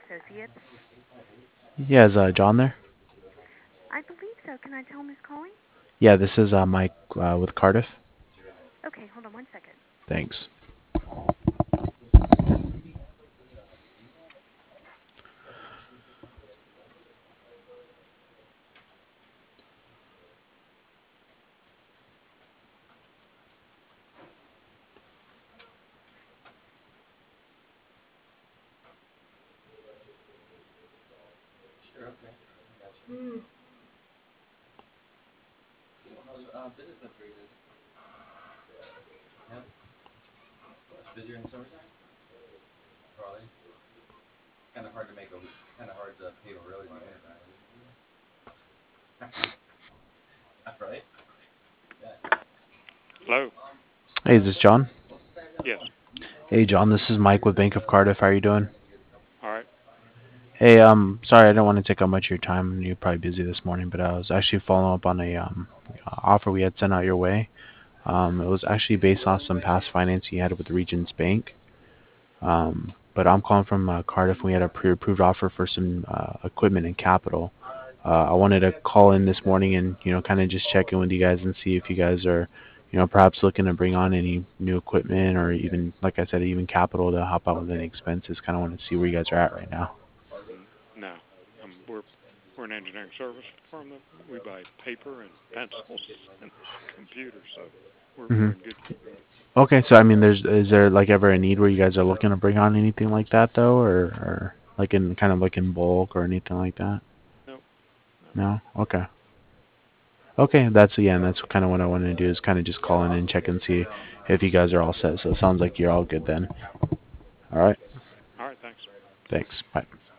Associates. Yeah, is John there? I believe so. Can I tell him who's calling? Yeah, this is Mike with Cardiff. Okay, hold on one second. Thanks. Hello. Hey, is this John? Yes. Hey, John, this is Mike with Bank of Cardiff. How are you doing? All right. Hey, sorry, I don't want to take up much of your time. You're probably busy this morning, but I was actually following up on a offer we had sent out your way. It was actually based off some past financing you had with Regions Bank. But I'm calling from Cardiff. We had a pre-approved offer for some equipment and capital. I wanted to call in this morning and kind of just check in with you guys and see if you guys are perhaps looking to bring on any new equipment or even, like I said, even capital to help out with any expenses. Kind of want to see where you guys are at right now. No. We're an engineering service firm that we buy paper and pencils and computers, so Hmm. we're in good. Okay, so I mean, is there like ever a need where you guys are looking to bring on anything like that though, or like in kind of like in bulk or anything like that? No. No. No. Okay. Okay, that's yeah, and that's kind of what I wanted to do is kind of just call in and check and see if you guys are all set. So it sounds like you're all good then. All right. All right. Thanks. Thanks. Bye.